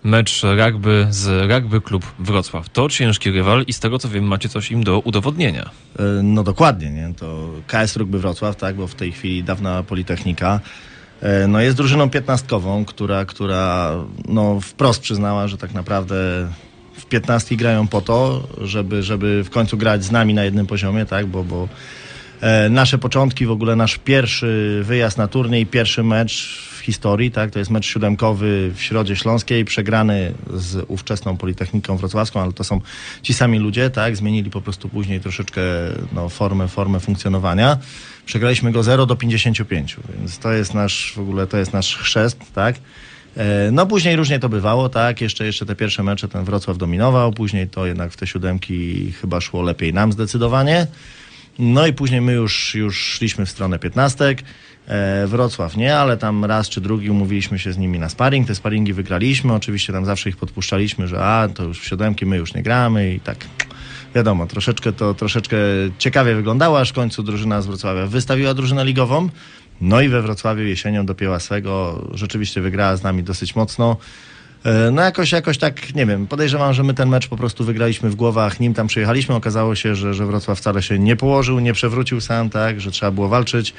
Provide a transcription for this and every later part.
mecz rugby z Rugby Klub Wrocław. To ciężki rywal i z tego co wiem macie coś im do udowodnienia. No dokładnie, nie? To KS Rugby Wrocław, tak, bo w tej chwili dawna Politechnika, no jest drużyną piętnastkową, która no wprost przyznała, że tak naprawdę w 15 grają po to, żeby w końcu grać z nami na jednym poziomie, tak, bo nasze początki, w ogóle nasz pierwszy wyjazd na turniej, pierwszy mecz w historii, tak, to jest mecz siódemkowy w Środzie Śląskiej, przegrany z ówczesną Politechniką Wrocławską, ale to są ci sami ludzie, tak, zmienili po prostu później troszeczkę no, formę funkcjonowania. Przegraliśmy go 0-55, więc to jest nasz, w ogóle to jest nasz chrzest, tak. No później różnie to bywało, tak, jeszcze te pierwsze mecze ten Wrocław dominował, później to jednak w te siódemki chyba szło lepiej nam zdecydowanie. No i później my już szliśmy w stronę piętnastek, Wrocław nie, ale tam raz czy drugi umówiliśmy się z nimi na sparring, te sparingi wygraliśmy, oczywiście tam zawsze ich podpuszczaliśmy, że to już w siódemki my już nie gramy i tak wiadomo, troszeczkę ciekawie wyglądało, aż w końcu drużyna z Wrocławia wystawiła drużynę ligową, no i we Wrocławiu jesienią dopięła swego, rzeczywiście wygrała z nami dosyć mocno. No jakoś tak, nie wiem, podejrzewam, że my ten mecz po prostu wygraliśmy w głowach, nim tam przyjechaliśmy, okazało się, że Wrocław wcale się nie położył, nie przewrócił sam, tak, że trzeba było walczyć.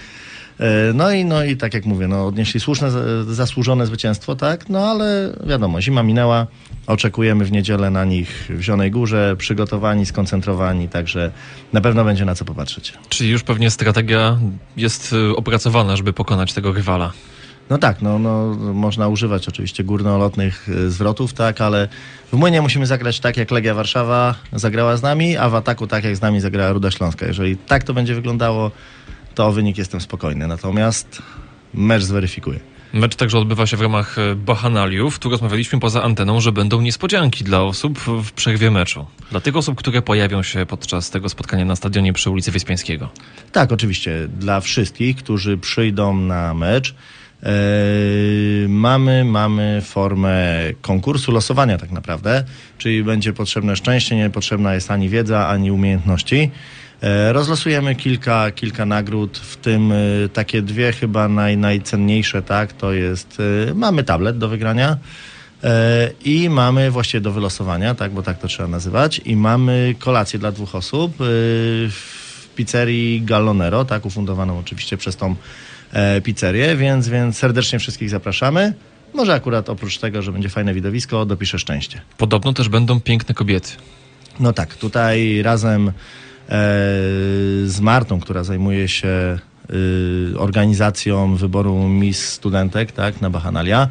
No i tak jak mówię, no odnieśli słuszne, zasłużone zwycięstwo, tak, no ale wiadomo, zima minęła, oczekujemy w niedzielę na nich w Zielonej Górze, przygotowani, skoncentrowani, także na pewno będzie na co popatrzeć. Czyli już pewnie strategia jest opracowana, żeby pokonać tego rywala. No tak, no można używać oczywiście górnolotnych zwrotów, tak, ale w Młynie musimy zagrać tak, jak Legia Warszawa zagrała z nami, a w ataku tak, jak z nami zagrała Ruda Śląska. Jeżeli tak to będzie wyglądało, to o wynik jestem spokojny. Natomiast mecz zweryfikuje. Mecz także odbywa się w ramach Bachanaliów. Tu rozmawialiśmy poza anteną, że będą niespodzianki dla osób w przerwie meczu. Dla tych osób, które pojawią się podczas tego spotkania na stadionie przy ulicy Wyspiańskiego. Tak, oczywiście. Dla wszystkich, którzy przyjdą na mecz, mamy formę konkursu, losowania tak naprawdę, czyli będzie potrzebne szczęście, nie potrzebna jest ani wiedza, ani umiejętności. Rozlosujemy kilka nagród, w tym takie dwie chyba najcenniejsze, tak, to jest, mamy tablet do wygrania i mamy właściwie do wylosowania, tak, bo tak to trzeba nazywać, i mamy kolację dla 2 osób w pizzerii Gallonero, tak, ufundowaną oczywiście przez tą pizzerię, więc serdecznie wszystkich zapraszamy. Może akurat oprócz tego, że będzie fajne widowisko, dopiszę szczęście. Podobno też będą piękne kobiety. No tak, tutaj razem z Martą, która zajmuje się organizacją wyboru Miss Studentek, tak, na Bachanalia.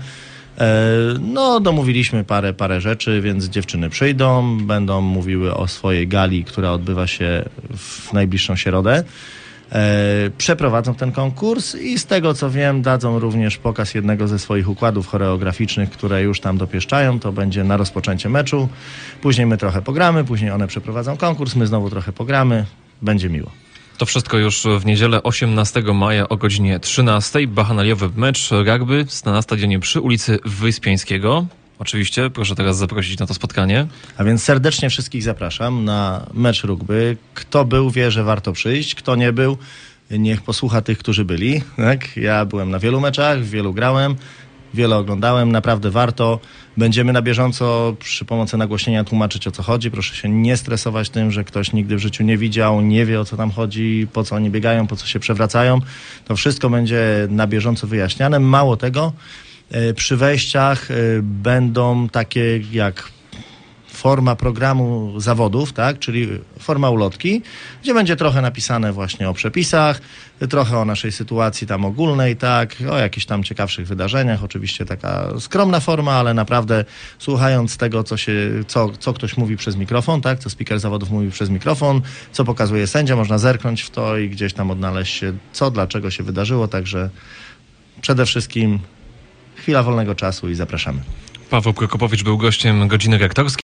No, domówiliśmy parę rzeczy, więc dziewczyny przyjdą, będą mówiły o swojej gali, która odbywa się w najbliższą środę. Przeprowadzą ten konkurs i z tego co wiem dadzą również pokaz jednego ze swoich układów choreograficznych, które już tam dopieszczają. To będzie na rozpoczęcie meczu, później my trochę pogramy, później one przeprowadzą konkurs, my znowu trochę pogramy, będzie miło. To wszystko już w niedzielę 18 maja o godzinie 13. Bachanaliowy mecz rugby na stadionie przy ulicy Wyspiańskiego. Oczywiście, proszę teraz zaprosić na to spotkanie. A więc serdecznie wszystkich zapraszam na mecz rugby. Kto był, wie, że warto przyjść. Kto nie był, niech posłucha tych, którzy byli. Tak? Ja byłem na wielu meczach, w wielu grałem, wiele oglądałem. Naprawdę warto. Będziemy na bieżąco przy pomocy nagłośnienia tłumaczyć, o co chodzi. Proszę się nie stresować tym, że ktoś nigdy w życiu nie widział, nie wie, o co tam chodzi, po co oni biegają, po co się przewracają. To wszystko będzie na bieżąco wyjaśniane. Mało tego, przy wejściach będą takie jak forma programu zawodów, tak, czyli forma ulotki, gdzie będzie trochę napisane właśnie o przepisach, trochę o naszej sytuacji tam ogólnej, tak, o jakichś tam ciekawszych wydarzeniach, oczywiście taka skromna forma, ale naprawdę słuchając tego, co ktoś mówi przez mikrofon, tak, co speaker zawodów mówi przez mikrofon, co pokazuje sędzia, można zerknąć w to i gdzieś tam odnaleźć się, co, dlaczego się wydarzyło, także przede wszystkim chwila wolnego czasu i zapraszamy. Paweł Prokopowicz był gościem Godziny Rektorskiej.